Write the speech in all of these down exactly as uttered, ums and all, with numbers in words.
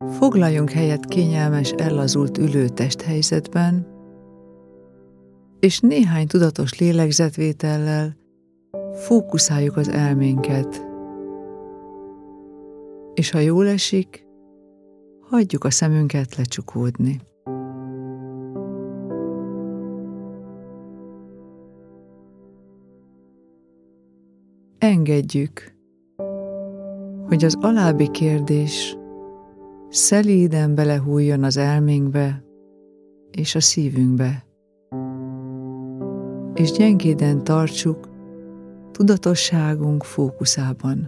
Foglaljunk helyet kényelmes, ellazult ülő testhelyzetben, és néhány tudatos lélegzetvétellel fókuszáljuk az elménket, és ha jól esik, hagyjuk a szemünket lecsukódni. Engedjük, hogy az alábbi kérdés szelíden belehújjon az elménkbe és a szívünkbe, és gyengéden tartsuk tudatosságunk fókuszában.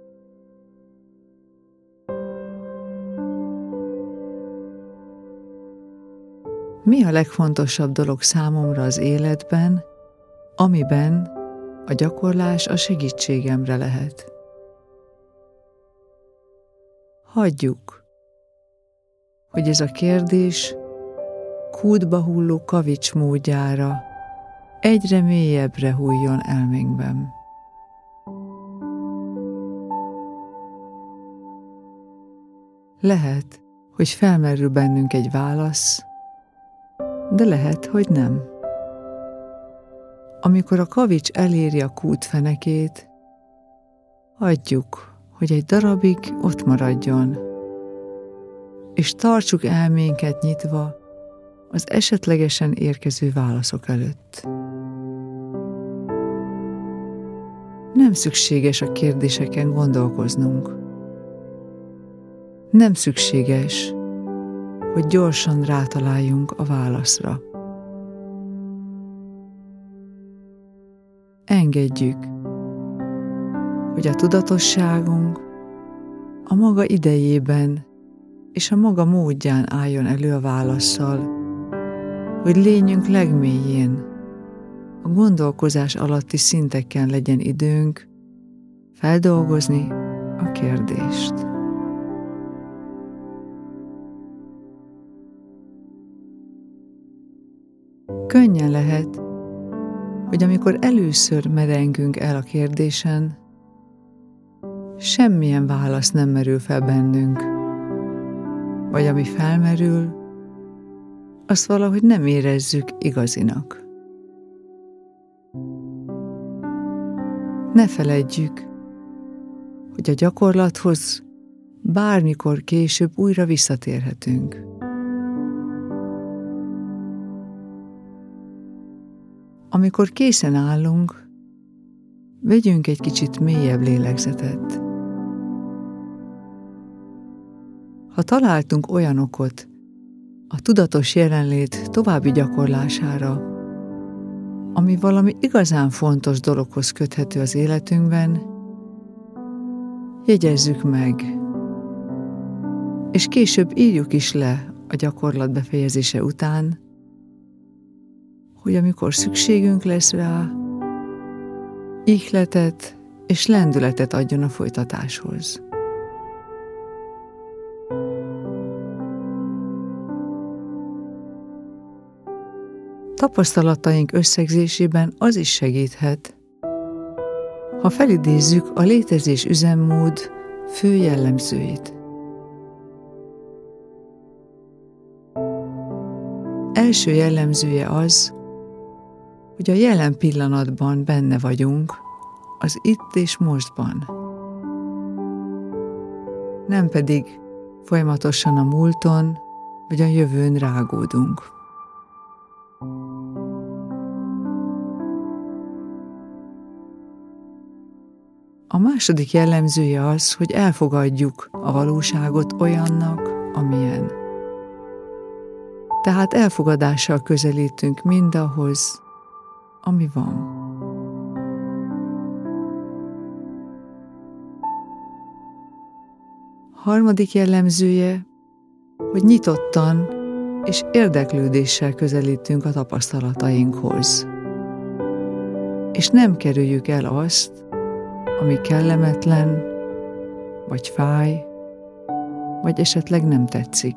Mi a legfontosabb dolog számomra az életben, amiben a gyakorlás a segítségemre lehet? Hagyjuk, hogy ez a kérdés kútba hulló kavics módjára egyre mélyebbre hújjon elménkben. Lehet, hogy felmerül bennünk egy válasz, de lehet, hogy nem. Amikor a kavics eléri a kút fenekét, hagyjuk, hogy egy darabig ott maradjon, és tartsuk elménket nyitva az esetlegesen érkező válaszok előtt. Nem szükséges a kérdéseken gondolkoznunk. Nem szükséges, hogy gyorsan rátaláljunk a válaszra. Engedjük, hogy a tudatosságunk a maga idejében és a maga módján álljon elő a válasszal, hogy lényünk legmélyén, a gondolkozás alatti szinteken legyen időnk feldolgozni a kérdést. Könnyen lehet, hogy amikor először merengünk el a kérdésen, semmilyen válasz nem merül fel bennünk, vagy ami felmerül, azt valahogy nem érezzük igazinak. Ne feledjük, hogy a gyakorlathoz bármikor később újra visszatérhetünk. Amikor készen állunk, vegyünk egy kicsit mélyebb lélegzetet. Ha találtunk olyan okot a tudatos jelenlét további gyakorlására, ami valami igazán fontos dologhoz köthető az életünkben, jegyezzük meg, és később írjuk is le a gyakorlat befejezése után, hogy amikor szükségünk lesz rá, ihletet és lendületet adjon a folytatáshoz. Tapasztalataink összegzésében az is segíthet, ha felidézzük a létezés üzemmód fő jellemzőit. Első jellemzője az, hogy a jelen pillanatban benne vagyunk, az itt és mostban. Nem pedig folyamatosan a múlton vagy a jövőn rágódunk. A második jellemzője az, hogy elfogadjuk a valóságot olyannak, amilyen. Tehát elfogadással közelítünk mindahhoz, ami van. Harmadik jellemzője, hogy nyitottan és érdeklődéssel közelítünk a tapasztalatainkhoz. És nem kerüljük el azt, ami kellemetlen, vagy fáj, vagy esetleg nem tetszik.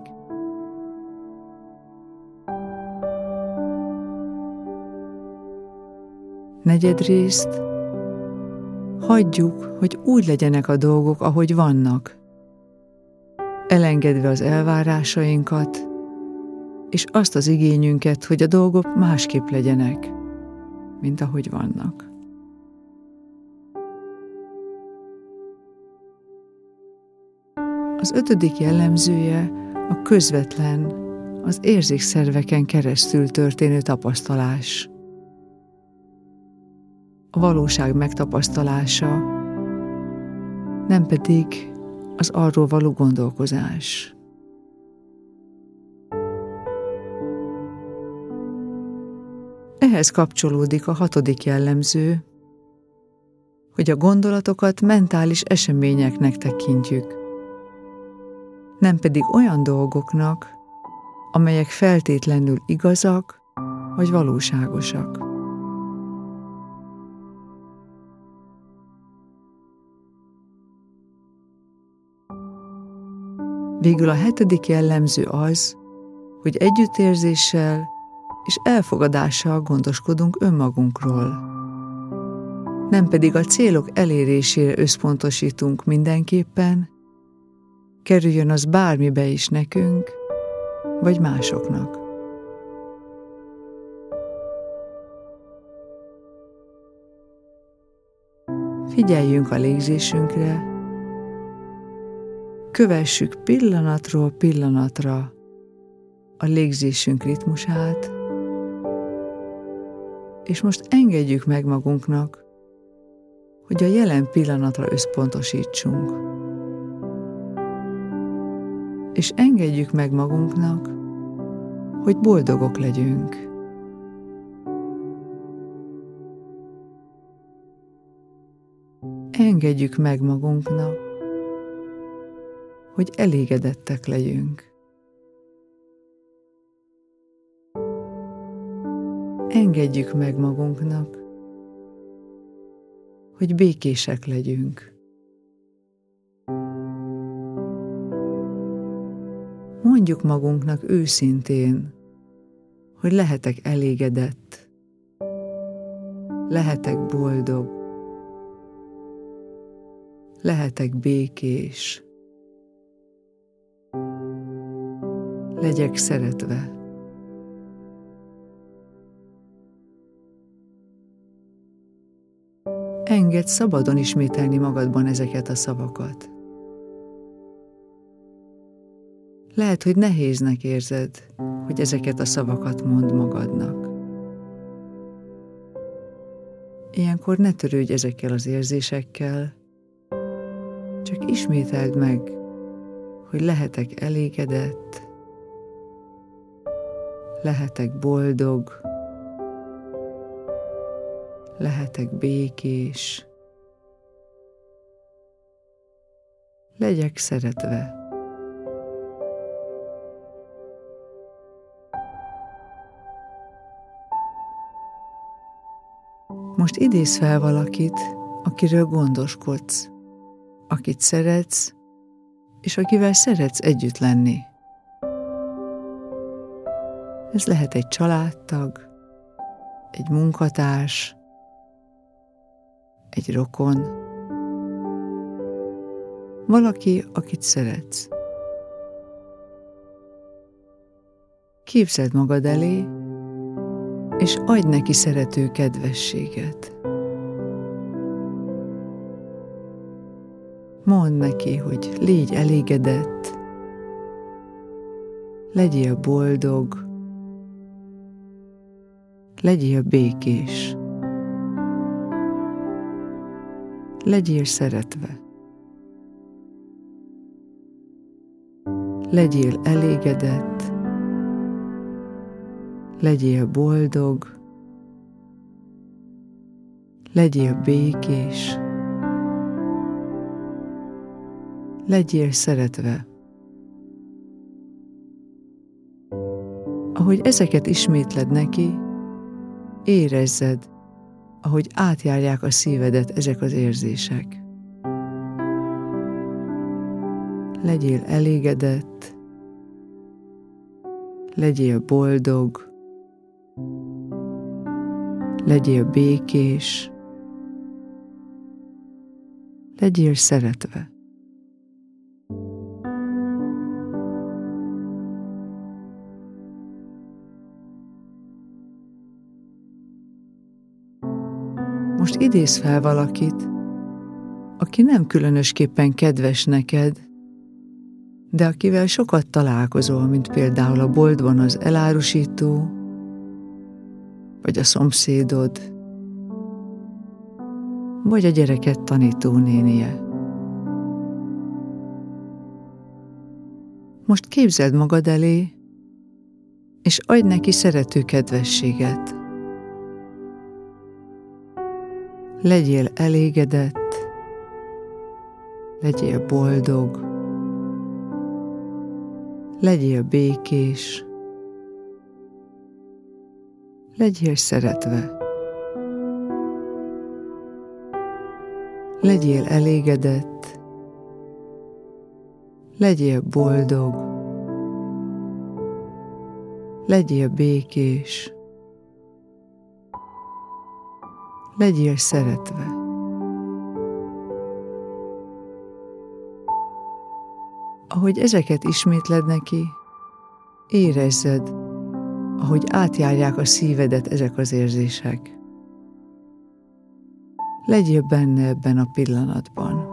Negyedrészt, hagyjuk, hogy úgy legyenek a dolgok, ahogy vannak. elengedve az elvárásainkat, és azt az igényünket, hogy a dolgok másképp legyenek, mint ahogy vannak. Az ötödik jellemzője a közvetlen, az érzékszerveken keresztül történő tapasztalás. A valóság megtapasztalása, nem pedig az arról való gondolkozás. Ehhez kapcsolódik a hatodik jellemző, hogy a gondolatokat mentális eseményeknek tekintjük, nem pedig olyan dolgoknak, amelyek feltétlenül igazak vagy valóságosak. Végül a hetedik jellemző az, hogy együttérzéssel és elfogadással gondoskodunk önmagunkról, nem pedig a célok elérésére összpontosítunk mindenképpen, kerüljön az bármibe is nekünk, vagy másoknak. Figyeljünk a légzésünkre, kövessük pillanatról pillanatra a légzésünk ritmusát, és most engedjük meg magunknak, hogy a jelen pillanatra összpontosítsunk. És engedjük meg magunknak, hogy boldogok legyünk. Engedjük meg magunknak, hogy elégedettek legyünk. Engedjük meg magunknak, hogy békések legyünk. Mondjuk magunknak őszintén, hogy lehetek elégedett, lehetek boldog, lehetek békés, legyek szeretve. Engedd szabadon ismételni magadban ezeket a szavakat. Lehet, hogy nehéznek érzed, hogy ezeket a szavakat mondd magadnak. Ilyenkor ne törődj ezekkel az érzésekkel, csak ismételd meg, hogy lehetek elégedett, lehetek boldog, lehetek békés, legyek szeretve. Most idézz fel valakit, akiről gondoskodsz, akit szeretsz, és akivel szeretsz együtt lenni. Ez lehet egy családtag, egy munkatárs, egy rokon, valaki, akit szeretsz. Képzeld magad elé, és adj neki szerető kedvességet. Mondd neki, hogy légy elégedett, legyél boldog, legyél békés, legyél szeretve, legyél elégedett, legyél boldog, legyél békés, legyél szeretve. Ahogy ezeket ismétled neki, érezzed, ahogy átjárják a szívedet ezek az érzések. Legyél elégedett, legyél boldog, legyél békés, legyél szeretve. Most idézz fel valakit, aki nem különösképpen kedves neked, de akivel sokat találkozol, mint például a boltban az elárusító, vagy a szomszédod, vagy a gyereket tanítónénie. Most képzeld magad elé, és adj neki szerető kedvességet. Legyél elégedett, legyél boldog, legyél békés, legyél szeretve. Legyél elégedett, legyél boldog, legyél békés, legyél szeretve. Ahogy ezeket ismétled neki, érezzed, ahogy átjárják a szívedet ezek az érzések. Legyél benne ebben a pillanatban.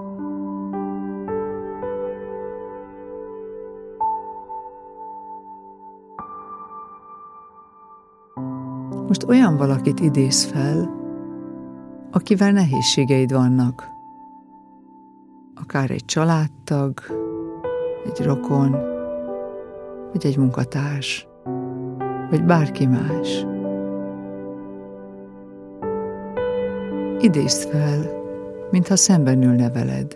Most olyan valakit idézz fel, akivel nehézségeid vannak. Akár egy családtag, egy rokon, vagy egy munkatárs, vagy bárki más. Idézd fel, mintha szemben ülne veled.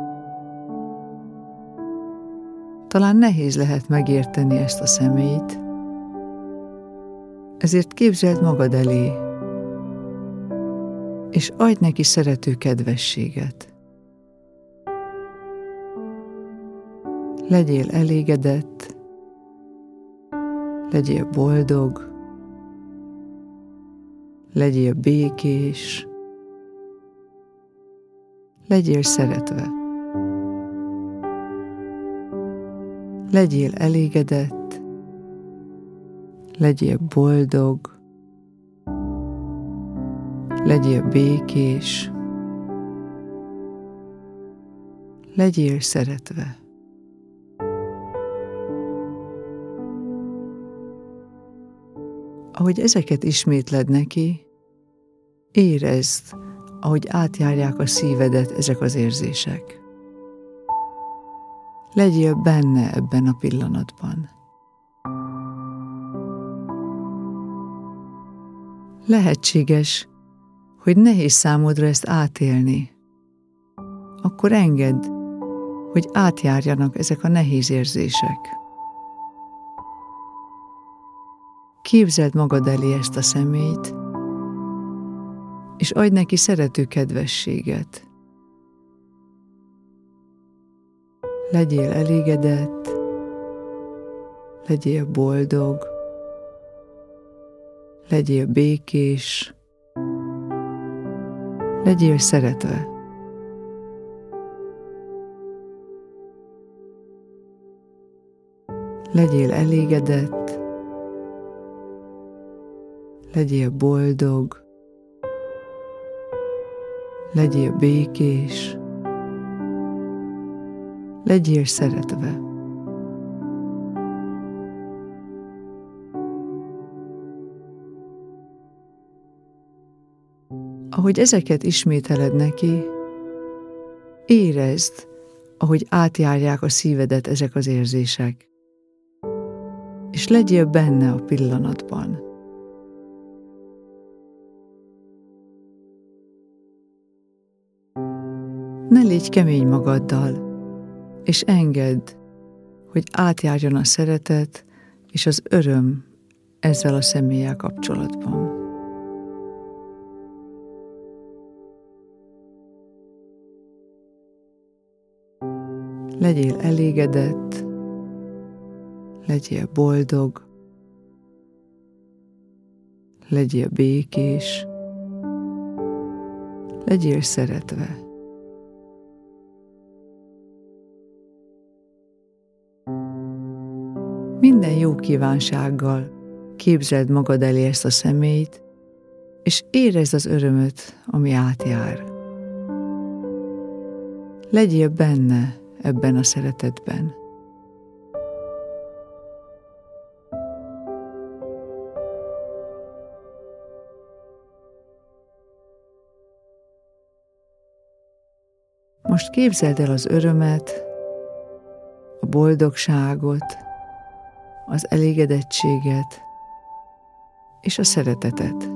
Talán nehéz lehet megérteni ezt a személyt, ezért képzeld magad elé, és adj neki szerető kedvességet. Legyél elégedett, legyél boldog, legyél békés, legyél szeretve. Legyél elégedett, legyél boldog, legyél békés, legyél szeretve. Ahogy ezeket ismétled neki, érezd, ahogy átjárják a szívedet ezek az érzések. Legyél benne ebben a pillanatban. Lehetséges, hogy nehéz számodra ezt átélni. Akkor engedd, hogy átjárjanak ezek a nehéz érzések. Képzeld magad elé ezt a személyt, és adj neki szerető kedvességet. Legyél elégedett, legyél boldog, legyél békés, legyél szeretve. Legyél elégedett, legyél boldog, legyél békés, legyél szeretve. Ahogy ezeket ismételed neki, érezd, ahogy átjárják a szívedet ezek az érzések, és legyél benne a pillanatban. Ne légy kemény magaddal, és engedd, hogy átjárjon a szeretet és az öröm ezzel a személlyel kapcsolatban. Legyél elégedett, legyél boldog, legyél békés, legyél szeretve. Minden jó kívánsággal képzeld magad elé ezt a személyt, és érezd az örömöt, ami átjár. Legyél benne ebben a szeretetben. Most képzeld el az örömet, a boldogságot, az elégedettséget és a szeretetet.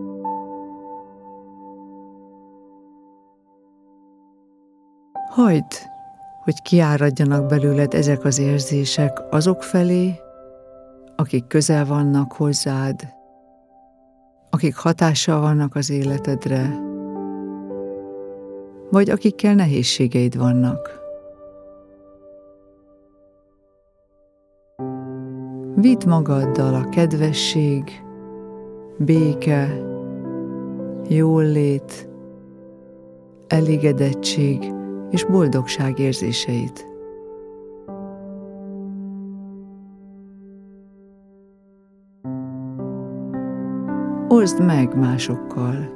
Hagyd, hogy kiáradjanak belőled ezek az érzések azok felé, akik közel vannak hozzád, akik hatással vannak az életedre, vagy akikkel nehézségeid vannak. Vidd magaddal a kedvesség, béke, jólét, elégedettség és boldogság érzéseit. Oszd meg másokkal.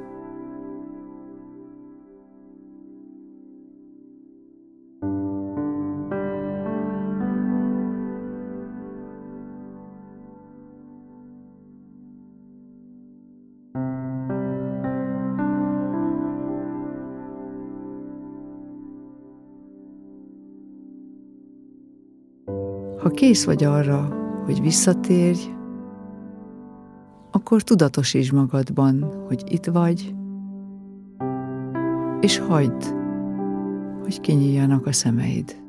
Ha kész vagy arra, hogy visszatérj, akkor tudatosítsd magadban, hogy itt vagy, és hagyd, hogy kinyíljanak a szemeid.